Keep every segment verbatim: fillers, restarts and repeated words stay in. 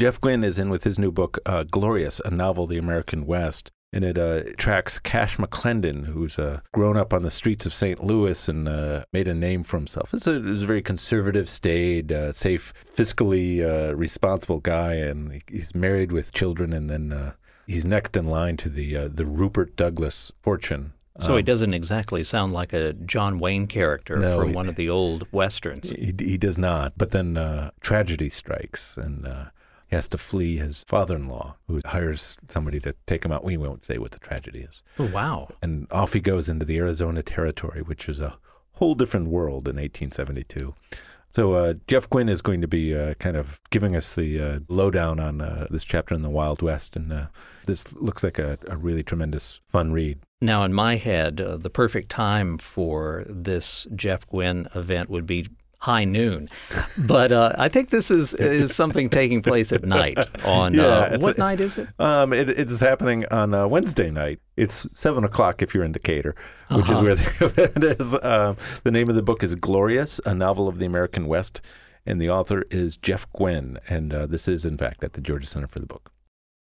Jeff Gwynne is in with his new book, uh, Glorious, a Novel of the American West. And it uh, tracks Cash McClendon, who's uh, grown up on the streets of Saint Louis and uh, made a name for himself. He's a, he's a very conservative, staid, uh, safe, fiscally uh, responsible guy, and he's married with children, and then uh, he's next in line to the uh, the Rupert Douglas fortune. So um, he doesn't exactly sound like a John Wayne character no, from he, one of the old Westerns. He, he does not. But then uh, tragedy strikes, and uh, he has to flee his father-in-law, who hires somebody to take him out. We won't say what the tragedy is. Oh, wow. And off he goes into the Arizona Territory, which is a whole different world in eighteen seventy-two. So uh, Jeff Gwynne is going to be uh, kind of giving us the uh, lowdown on uh, this chapter in the Wild West, and uh, this looks like a, a really tremendous, fun read. Now, in my head, uh, the perfect time for this Jeff Gwynne event would be high noon. But uh, I think this is is something taking place at night. On yeah, uh, it's, what it's, night is it? Um, it? It is happening on uh, Wednesday night. It's seven o'clock if you're in Decatur, which uh-huh. is where the event is. Um, the name of the book is Glorious, a Novel of the American West, and the author is Jeff Gwynne. And uh, this is, in fact, at the Georgia Center for the Book.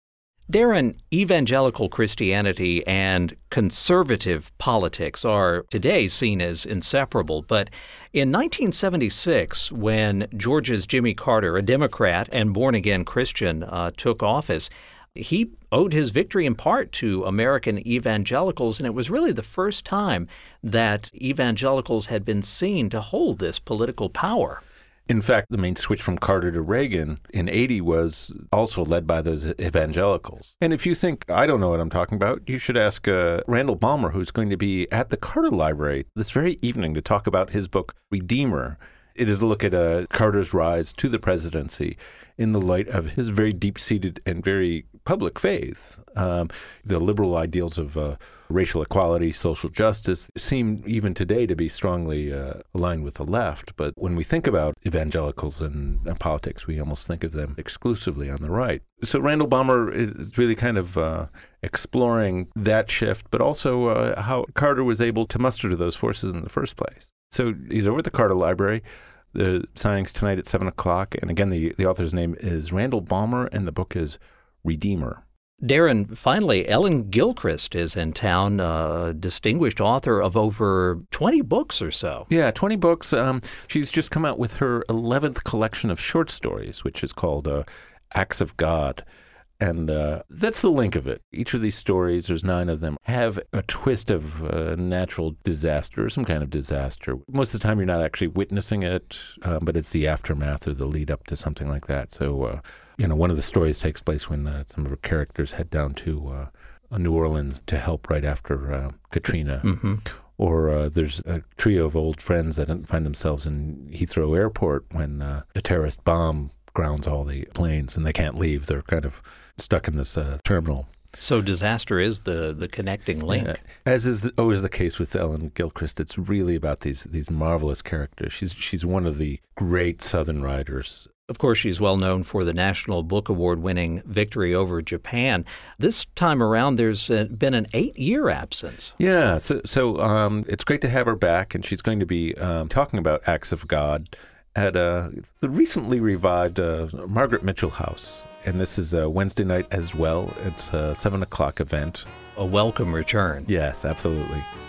Darren, evangelical Christianity and conservative politics are today seen as inseparable. But in nineteen seventy-six, when Georgia's Jimmy Carter, a Democrat and born-again Christian, uh, took office, he owed his victory in part to American evangelicals, and it was really the first time that evangelicals had been seen to hold this political power. In fact, the main switch from Carter to Reagan in eighty was also led by those evangelicals. And if you think, I don't know what I'm talking about, you should ask uh, Randall Balmer, who's going to be at the Carter Library this very evening to talk about his book, Redeemer. It is a look at uh, Carter's rise to the presidency in the light of his very deep-seated and very public faith. Um, the liberal ideals of uh, racial equality, social justice seem even today to be strongly uh, aligned with the left. But when we think about evangelicals and, and politics, we almost think of them exclusively on the right. So Randall Balmer is really kind of uh, exploring that shift, but also uh, how Carter was able to muster to those forces in the first place. So he's over at the Carter Library. The signing's tonight at seven o'clock. And again, the, the author's name is Randall Balmer, and the book is Redeemer. Darren, finally, Ellen Gilchrist is in town, a distinguished author of over twenty books or so. Yeah, twenty books. Um, she's just come out with her eleventh collection of short stories, which is called uh, Acts of God. And uh, that's the link of it. Each of these stories, there's nine of them, have a twist of uh, natural disaster or some kind of disaster. Most of the time you're not actually witnessing it, um, but it's the aftermath or the lead up to something like that. So, uh, you know, one of the stories takes place when uh, some of her characters head down to uh, New Orleans to help right after uh, Katrina. Mm-hmm. Or uh, there's a trio of old friends that find themselves in Heathrow Airport when uh, a terrorist bomb grounds all the planes and they can't leave. They're kind of stuck in this uh, terminal. So disaster is the, the connecting link. Yeah. As is the, always the case with Ellen Gilchrist, it's really about these these marvelous characters. She's she's one of the great Southern writers. Of course, she's well known for the National Book Award-winning victory over Japan. This time around, there's uh, been an eight-year absence. Yeah, so so um, it's great to have her back, and she's going to be um, talking about Acts of God at uh, the recently revived uh, Margaret Mitchell House. And this is uh, Wednesday night as well. It's a seven o'clock event. A welcome return. Yes, absolutely.